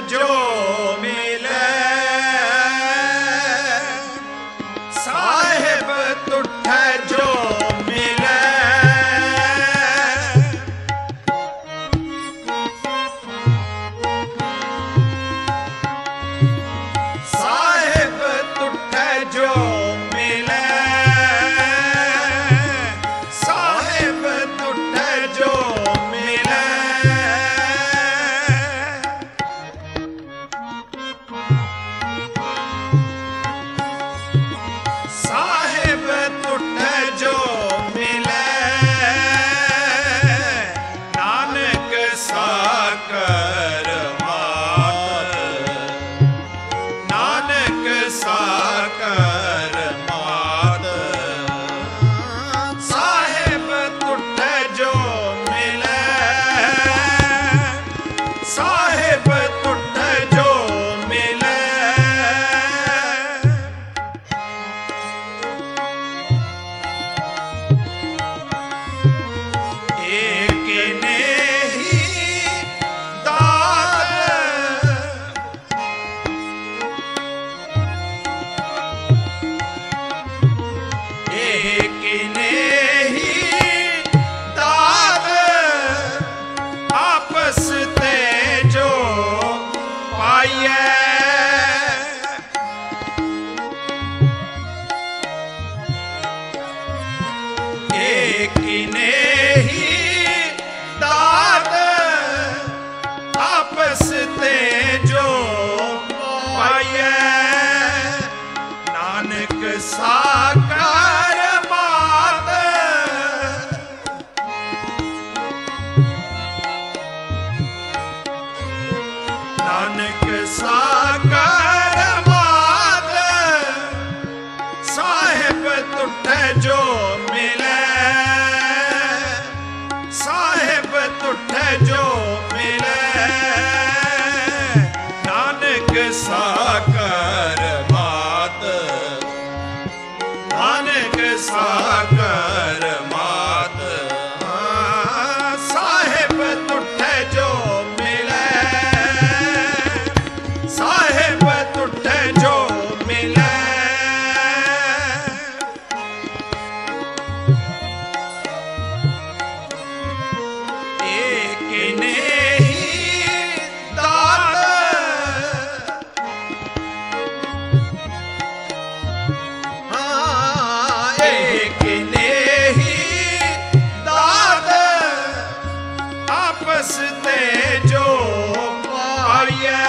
जो मिले साहिब तुठे जो मिले साहिब तुठे जो मिले साहिब तुठे जो मिले साहिब तुठे जो मिले नानक साकर मात नानक साकर मात साहिब तुठे जो मिले साहिब तुठे जो मिले एक ने ही दात एक ने ही दात आपस ते जो पाइए एक ने ही दात आपस ते जो पाइए नानक साकार मात नानक साकार मात साहिब तुठे जो मिले साहिब तुठे जो मिले नानक साकर मात नानक साकर मात साहिब तुठे जो मिले साहिब तुठे जो मिले एक ने ही दात एक ने ही दात आपस ते जो पाइए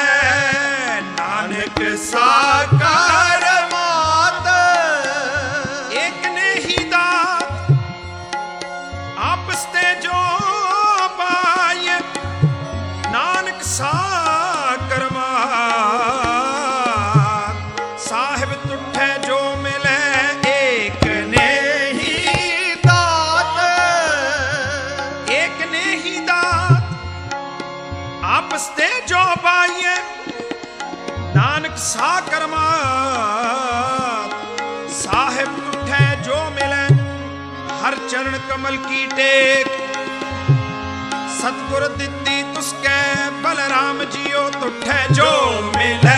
नानक साकार मात एक ने ही दात आपस ते जो पाइए नानक साकर मात साहिब तुठे जो मिले एक ने ही दात एक ने ही दात आपस ते जो पाइए नानक साकर मात साहिब तुठे जो मिले हर चरण कमल की टेक सतगुर दित्ती तुसके बलराम जियो तुठे जो मिले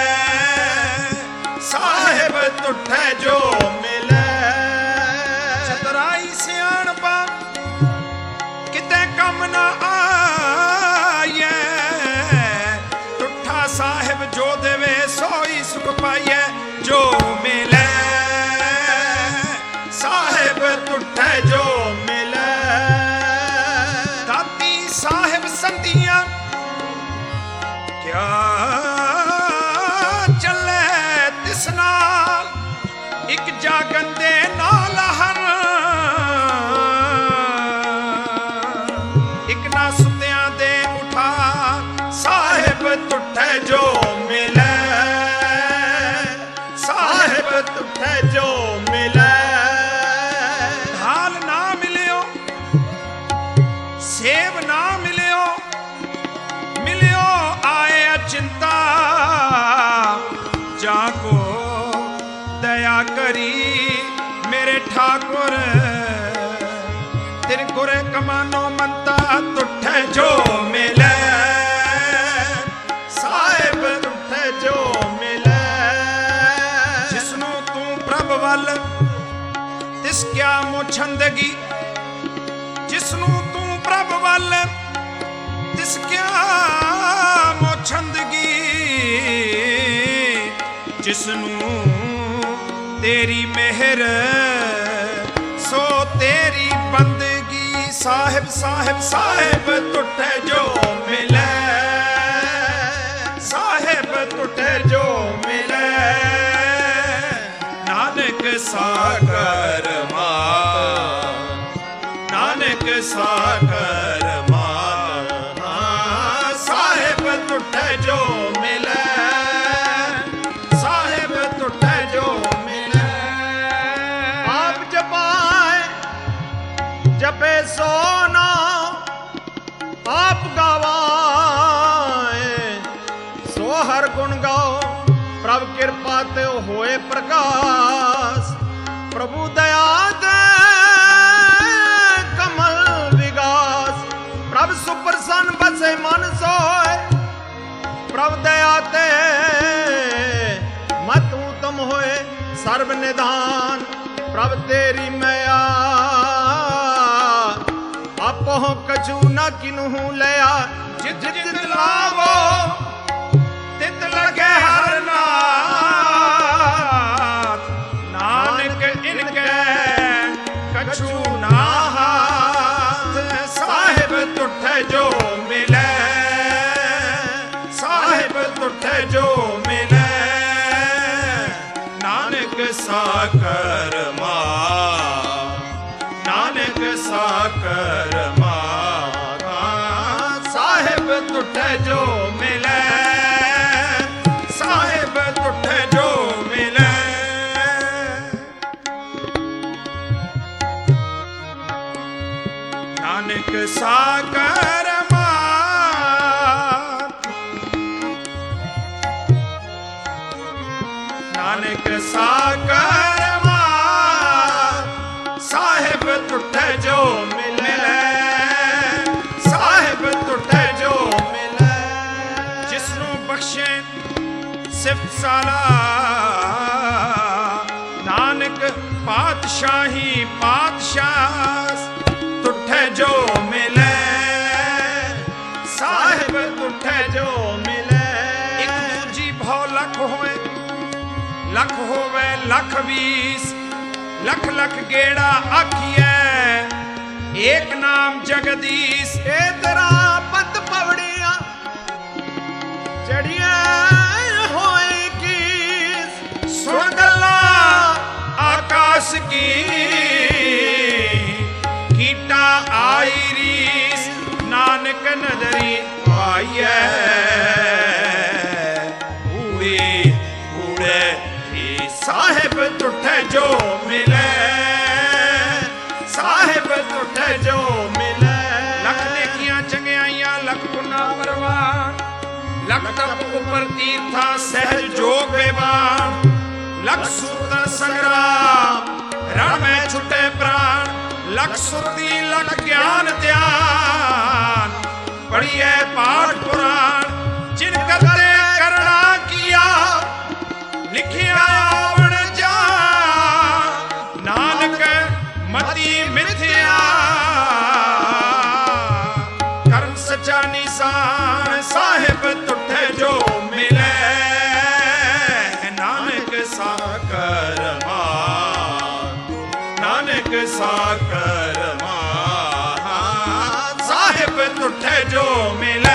साहिब तुठे जो मिले चतुराई सियाणपा किते कम ना आए तुठा साहिब जो देवे सोई सुख पाइए जो मिले साहिब तुठे जो मिले दाती साहिब संधियां क्या चले तिस नाल एक जागन दे नाल हर एक ना सुत्यां दे उठा साहिब तुठे जो मिले साहिब तुठे जो मिले हाल ना मिलियो सेव ना मिलियो मिलियो आए अचिंता जाको दया करी मेरे ठाकुर तेरे गुरे कमानो मनता तुठे जो मिले ਵੱਲ ਤਿਸ ਕਿਆ ਮੋਛੰਦਗੀ, ਜਿਸਨੂੰ ਤੂੰ ਪ੍ਰਭ ਵੱਲ ਤਿਸ ਕਿਆ ਮੋਛੰਦਗੀ, ਜਿਸਨੂੰ ਤੇਰੀ ਮਿਹਰ ਸੋ ਤੇਰੀ ਬੰਦਗੀ। ਸਾਹਿਬ ਸਾਹਿਬ ਸਾਹਿਬ ਟੁੱਟੇ ਜੋ ਮਿਲੇ, ਸਾਹਿਬ ਟੁੱਟੇ ਜੋ ਮਿਲੇ, ਨਾਨਕ ਸਾਗਰ ਮਾਤ, ਨਾਨਕ ਸਾਗਰ ਮਾਤ। ਸਾਹਿਬ ਟੁੱਟੇ ਜੋ ਮਿਲੇ, ਸਾਹਿਬ ਟੁੱਟੇ ਜੋ ਮਿਲੇ। ਆਪ ਜਪਾਏ ਜਪੇ ਸੋ ਨਾਮ, ਆਪ ਗਾਵਾਏ ਸੋ ਹਰ ਗੁਣ ਗਾਓ। ਪ੍ਰਭ ਕਿਰਪਾ ਤੇ ਹੋਏ ਪ੍ਰਕਾਸ਼, ਪ੍ਰਭੂ ਦਇਆ ਦੇ ਕਮਲ ਵਿਗਾਸ। ਪ੍ਰਭ ਸੁਪਰਸੰਨ ਬਸੇ ਮਨ ਸੋਏ, ਪ੍ਰਭ ਦਇਆ ਤੇ ਮਤ ਉਤਮ ਹੋਏ ਸਰਬ ਨਿਧਾਨ। ਪ੍ਰਭ ਤੇਰੀ ਮਇਆ ਆਪੋ ਕਛੂ ਨਾ ਕਿਨਹੂ ਲਿਆ, ਜਿਤ ਜਿਤ ਲਾਵੋ ਤਿਤ ਲਗੇ ਹਰ ਨਾਥ, ਨਾਨਕ ਇਨਕੈ ਕਛੂ ਨਾ ਹਾਥ। ਸਾਹਿਬ ਟੁੱਟੇ ਜੋ ਮਿਲੇ, ਸਾਹਿਬ ਟੁੱਟੇ ਜੋ ਮਿਲੇ, ਨਾਨਕ ਸਾਕਰ ਮਾਤ, ਨਾਨਕ ਸਾਕਰ ਮਾਤ। ਸਾਹਿਬ ਟੁੱਟੇ ਜੋ ਮਿਲੇ, ਸਾਹਿਬ ਟੁੱਟੇ ਜੋ ਮਿਲੇ। ਨਾਨਕ ਸਾਕਰ ਮਾਤ, ਨਾਨਕ ਸਾਕਰ ਮਾਤ। ਸਾਹਿਬ ਟੁੱਟੇ ਜੋ ਮਿਲੇ, ਸਾਹਿਬ ਟੁੱਟੇ ਜੋ ਮਿਲੇ, ਜਿਸਨੂੰ ਬਖਸ਼ੇ ਸਿਫਤ ਸਾਲਾ, ਨਾਨਕ ਪਾਤਸ਼ਾਹੀ ਪਾਤਸ਼ਾਹ। ਟੁੱਟੇ ਜੋ ਮਿਲੇ, ਸਾਹਿਬ ਟੁੱਟੇ ਜੋ ਮਿਲੇ। ਇੱਕ ਦੂਜੀ ਭਉ ਲੱਖ ਹੋਏ, ਲੱਖ ਹੋਵੇ ਲੱਖ 20, ਲੱਖ ਲੱਖ ਗੇੜਾ ਆਖੀਐ, ਏਕ ਨਾਮ ਜਗਦੀਸ਼। ਇਹ ਤੇਰਾ ਪਤ ਪਵੜੀਆਂ ਚੜੀਆਂ ਹੋਏ ਕੀਸ, ਸੁਣ ਗੱਲਾਂ ਆਕਾਸ਼ ਕੀ, ਕੀਟਾ ਆਈ ਰੀਸ, ਨਾਨਕ ਨਦਰੀ ਆਈਐ, ਊੜੇ ਊੜੇ ਹੀ। ਸਾਹਿਬ ਟੁੱਟੇ ਜੋ ਮਿਲੇ, ਸਾਹਿਬ ਟੁੱਟੇ ਜੋ ਮਿਲੇ, ਲੱਖ ਨੇਕੀਆਂ ਚੰਗਿਆਈਆਂ ਲੱਖ ਗੁਨਾ ਪਰਵਾਨ, ਲੱਖ ਤਪ ਉਪਰ ਤੀਰਥਾਂ ਸਹਿਜ ਜੋਗ ਬੇਵਾਨ, ਲੱਖ ਸੁਰਤਨ ਸੰਗਰਾਮ ਰਣ ਮੈਂ ਛੁੱਟੇ ਪ੍ਰਾਣ, ਲੱਖ ਸੁਰਤੀ ਲੱਖ ਗਿਆਨ ਧਿਆਨ, ਪੜੀਏ ਪਾਠ ਪੁਰਾਣ, ਜਿਨ ਕਰਤੇ ਕਰਣਾ ਕੀਆ, ਲਿਖਿਆ ਆਵਣ ਜਾਨ, ਨਾਨਕ ਮਤੀ ਮਿਥਿਆ, ਕਰਮ ਸੱਚਾ ਨਿਸ਼ਾਨ। ਸਾਹਿਬ ਟੁੱਟੇ ਜੋ ਮਿਲੇ, ਨਾਨਕ ਸਾਕਰ ਮਾਤ, ਨਾਨਕ ਸਾਕਰ ਮਾਤ। ਸਾਹਿਬ ਟੁੱਟੇ ਜੋ ਮਿਲੇ,